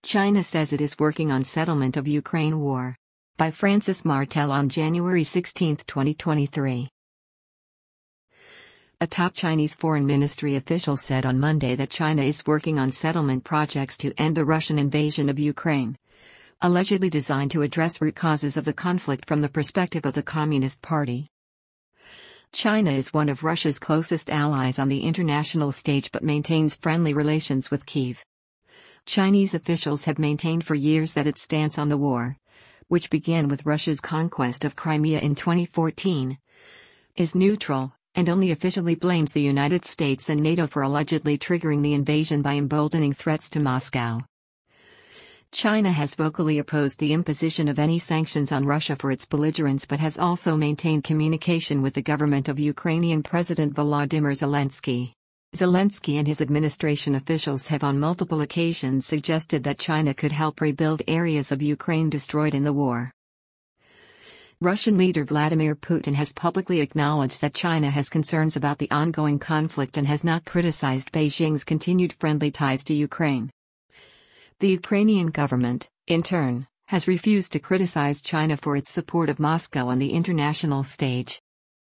China says it is working on settlement of Ukraine war. By Francis Martel on January 16, 2023. A top Chinese foreign ministry official said on Monday that China is working on settlement projects to end the Russian invasion of Ukraine, allegedly designed to address root causes of the conflict from the perspective of the Communist Party. China is one of Russia's closest allies on the international stage but maintains friendly relations with Kyiv. Chinese officials have maintained for years that its stance on the war, which began with Russia's conquest of Crimea in 2014, is neutral, and only officially blames the United States and NATO for allegedly triggering the invasion by emboldening threats to Moscow. China has vocally opposed the imposition of any sanctions on Russia for its belligerence but has also maintained communication with the government of Ukrainian President Volodymyr Zelensky. Zelensky and his administration officials have on multiple occasions suggested that China could help rebuild areas of Ukraine destroyed in the war. Russian leader Vladimir Putin has publicly acknowledged that China has concerns about the ongoing conflict and has not criticized Beijing's continued friendly ties to Ukraine. The Ukrainian government, in turn, has refused to criticize China for its support of Moscow on the international stage.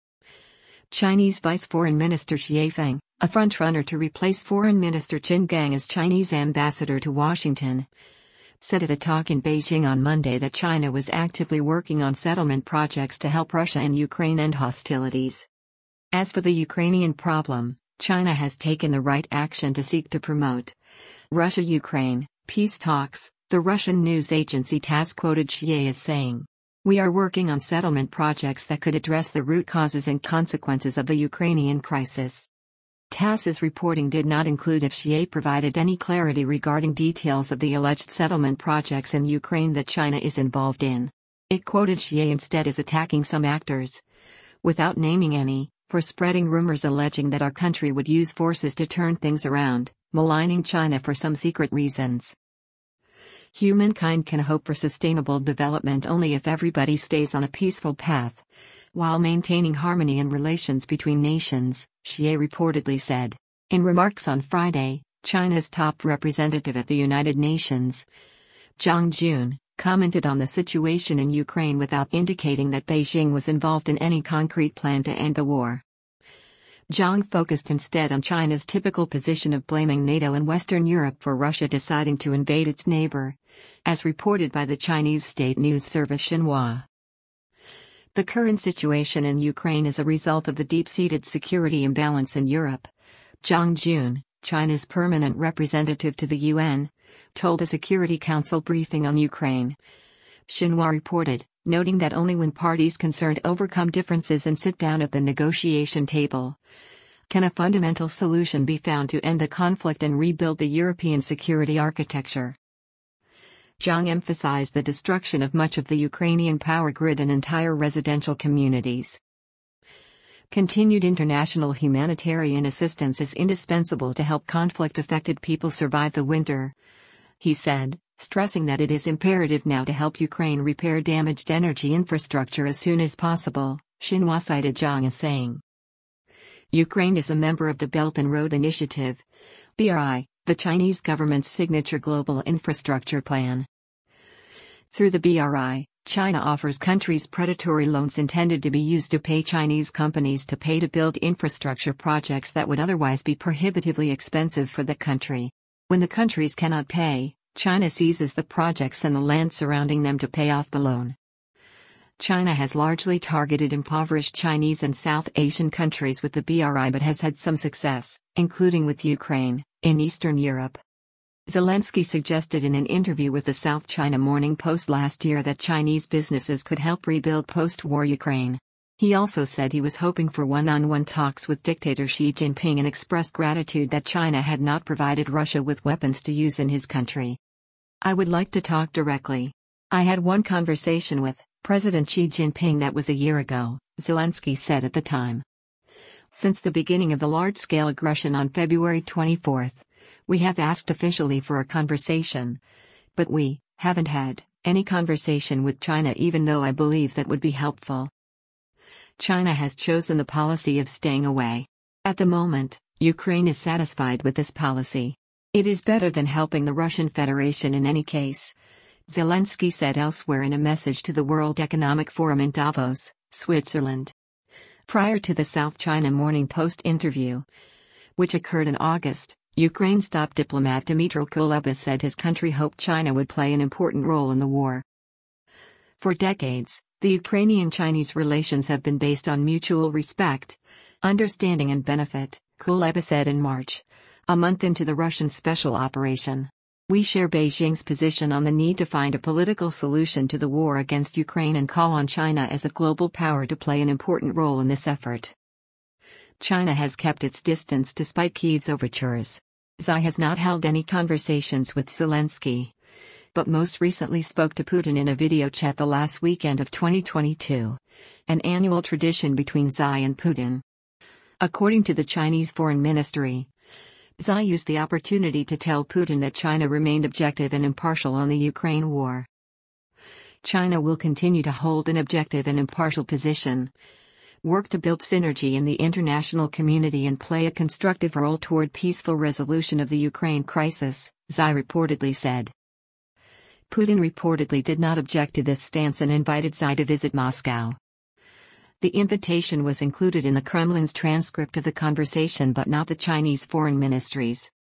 Chinese Vice Foreign Minister Xie Feng, a frontrunner to replace Foreign Minister Qin Gang as Chinese ambassador to Washington, said at a talk in Beijing on Monday that China was actively working on settlement projects to help Russia and Ukraine end hostilities. As for the Ukrainian problem, China has taken the right action to seek to promote Russia-Ukraine peace talks, the Russian news agency TASS quoted Xie as saying. We are working on settlement projects that could address the root causes and consequences of the Ukrainian crisis. TASS's reporting did not include if Xie provided any clarity regarding details of the alleged settlement projects in Ukraine that China is involved in. It quoted Xie instead as attacking some actors, without naming any, for spreading rumors alleging that our country would use forces to turn things around, maligning China for some secret reasons. Humankind can hope for sustainable development only if everybody stays on a peaceful path, while maintaining harmony in relations between nations, Xie reportedly said. In remarks on Friday, China's top representative at the United Nations, Zhang Jun, commented on the situation in Ukraine without indicating that Beijing was involved in any concrete plan to end the war. Zhang focused instead on China's typical position of blaming NATO and Western Europe for Russia deciding to invade its neighbor, as reported by the Chinese state news service Xinhua. The current situation in Ukraine is a result of the deep-seated security imbalance in Europe, Zhang Jun, China's permanent representative to the UN, told a Security Council briefing on Ukraine. Xinhua reported, noting that only when parties concerned overcome differences and sit down at the negotiation table, can a fundamental solution be found to end the conflict and rebuild the European security architecture. Zhang emphasized the destruction of much of the Ukrainian power grid and entire residential communities. Continued international humanitarian assistance is indispensable to help conflict-affected people survive the winter, he said, stressing that it is imperative now to help Ukraine repair damaged energy infrastructure as soon as possible. Xinhua cited Zhang as saying. Ukraine is a member of the Belt and Road Initiative, BRI, the Chinese government's signature global infrastructure plan. Through the BRI, China offers countries predatory loans intended to be used to pay Chinese companies to pay to build infrastructure projects that would otherwise be prohibitively expensive for the country. When the countries cannot pay, China seizes the projects and the land surrounding them to pay off the loan. China has largely targeted impoverished Chinese and South Asian countries with the BRI but has had some success, including with Ukraine, in Eastern Europe. Zelensky suggested in an interview with the South China Morning Post last year that Chinese businesses could help rebuild post-war Ukraine. He also said he was hoping for one-on-one talks with dictator Xi Jinping and expressed gratitude that China had not provided Russia with weapons to use in his country. I would like to talk directly. I had one conversation with President Xi Jinping that was a year ago, Zelensky said at the time. Since the beginning of the large-scale aggression on February 24, we have asked officially for a conversation. But we haven't had any conversation with China, even though I believe that would be helpful. China has chosen the policy of staying away. At the moment, Ukraine is satisfied with this policy. It is better than helping the Russian Federation in any case, Zelensky said elsewhere in a message to the World Economic Forum in Davos, Switzerland. Prior to the South China Morning Post interview, which occurred in August, Ukraine's top diplomat Dmytro Kuleba said his country hoped China would play an important role in the war. For decades, the Ukrainian-Chinese relations have been based on mutual respect, understanding and benefit, Kuleba said in March, a month into the Russian special operation. We share Beijing's position on the need to find a political solution to the war against Ukraine and call on China as a global power to play an important role in this effort. China has kept its distance despite Kyiv's overtures. Xi has not held any conversations with Zelensky, but most recently spoke to Putin in a video chat the last weekend of 2022, an annual tradition between Xi and Putin. According to the Chinese Foreign Ministry, Xi used the opportunity to tell Putin that China remained objective and impartial on the Ukraine war. China will continue to hold an objective and impartial position, work to build synergy in the international community and play a constructive role toward peaceful resolution of the Ukraine crisis, Xi reportedly said. Putin reportedly did not object to this stance and invited Xi to visit Moscow. The invitation was included in the Kremlin's transcript of the conversation but not the Chinese Foreign Ministry's.